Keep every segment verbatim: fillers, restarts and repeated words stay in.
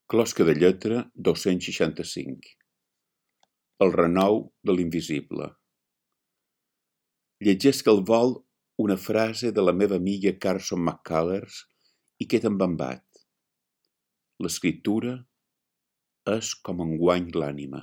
Closca de lletra dos-cents seixanta-cinc. El renou de l'invisible. Llegesc al vol una frase de la meva amiga Carson McCullers i queda embambat. L'escriptura és com enguany l'ànima.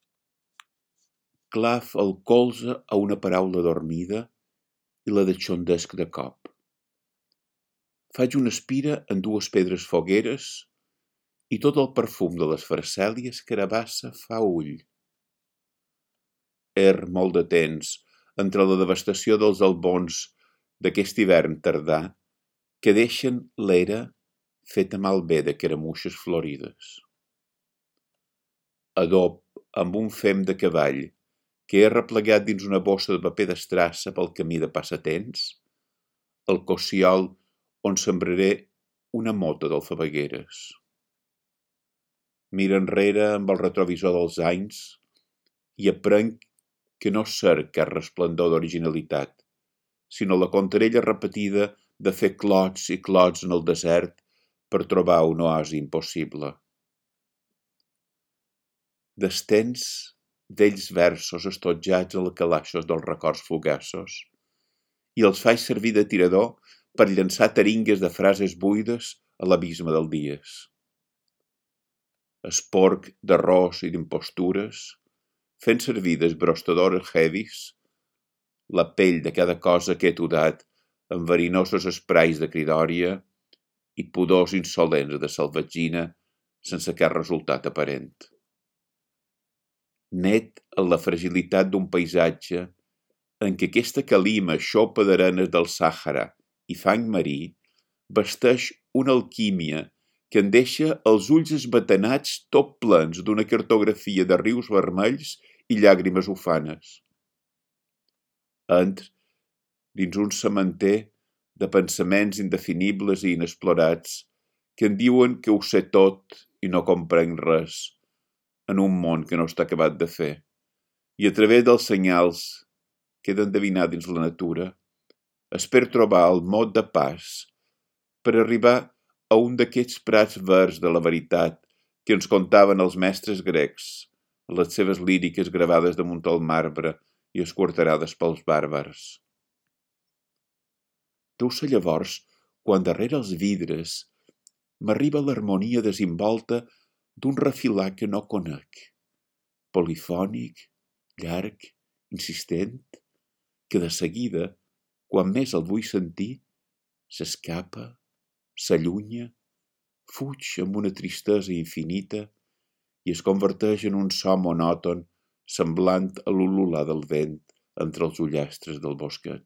Claf el colze a una paraula dormida i la deixondesc de cop. Faig una espira en dues pedres fogueres i tot el perfum de les farcèlies carabassa fa ull. Er molt de temps entre la devastació dels albons d'aquest hivern tardà que deixen l'era feta malbé de caramuixes florides. Adob amb un fem de cavall que he replegat dins una bossa de paper d'estrassa pel camí de passatemps, el cossiol on sembraré una mota d'alfabegueres. Mira enrere amb el retrovisor dels anys i aprenc que no cerc cap resplendor d'originalitat, sinó la contarella repetida de fer clots i clots en el desert per trobar un oasi impossible. Destens vells versos estotjats a la calaixos dels records fugaços i els faig servir de tirador per llançar taringues de frases buides a l'abisme del dies. Esporc d'errors i d'impostures, fent servir desbrostadores heavies, la pell de cada cosa que he tudat amb verinosos esprais de cridòria i pudors insolents de salvatgina sense cap resultat aparent. Net en la fragilitat d'un paisatge en què aquesta calima xopa d'arenes del Sàhara i fang marí vesteix una alquímia que en deixa els ulls esbatanats tot plens d'una cartografia de rius vermells i llàgrimes ufanes. Entr dins un sementer de pensaments indefinibles i inexplorats que em diuen que ho sé tot i no comprenc res en un món que no està acabat de fer, i a través dels senyals que he d'endevinar dins la natura, espero trobar el mot de pas per arribar a un d'aquests prats verds de la veritat que ens contaven els mestres grecs, les seves líriques gravades damunt el marbre i esquarterades pels bàrbars. Deu ser llavors quan darrere els vidres m'arriba l'harmonia desimbolta d'un refilar que no conec, polifònic, llarg, insistent, que de seguida, quan més el vull sentir, s'escapa, s'allunya, fuig amb una tristesa infinita i es converteix en un so monòton semblant a l'ulular del vent entre els ullastres del bosquet.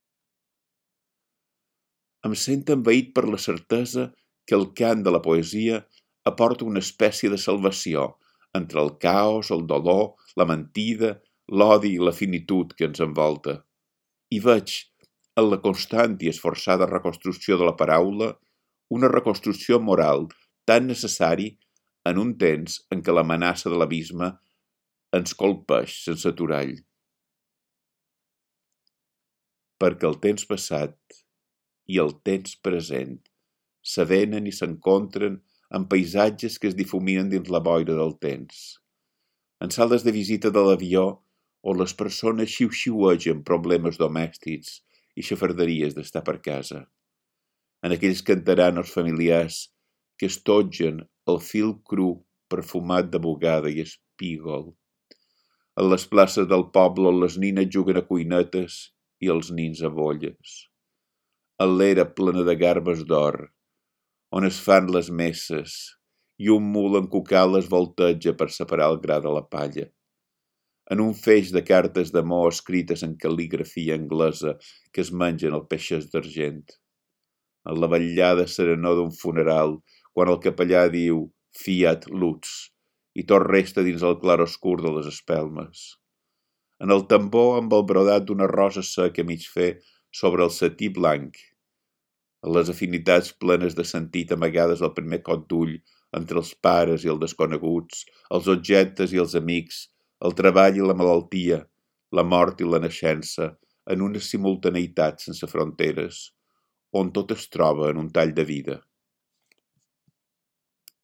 Em sent envaït per la certesa que el cant de la poesia aporta una espècie de salvació entre el caos, el dolor, la mentida, l'odi i la finitud que ens envolta. I veig, en la constant i esforçada reconstrucció de la paraula, una reconstrucció moral tan necessari en un temps en què l'amenaça de l'abisme ens colpeix sense aturall. Perquè el temps passat i el temps present s'avenen i s'encontren en paisatges que es difuminen dins la boira del temps, en sales de visita de l'avió on les persones xiu-xiuegen problemes domèstics i xafarderies d'estar per casa, en aquells canteranos familiars que estotgen el fil cru perfumat de bugada i espígol, en les places del poble on les nines juguen a cuinetes i els nins a bolles, en l'era plena de garbes d'or, on es fan les messes i un mul encucat les volteja per separar el gra de la palla, en un feix de cartes d'amor escrites en cal·ligrafia anglesa que es mengen el peixes d'argent, en la vetllada serenor d'un funeral quan el capellà diu Fiat Lux i tot resta dins el clarobscur de les espelmes, en el tambor amb el brodat d'una rosa seca mig fer sobre el setí blanc, en les afinitats plenes de sentit amagades al primer cot d'ull entre els pares i els desconeguts, els objectes i els amics, el treball i la malaltia, la mort i la naixença, en una simultaneïtat sense fronteres, on tot es troba en un tall de vida.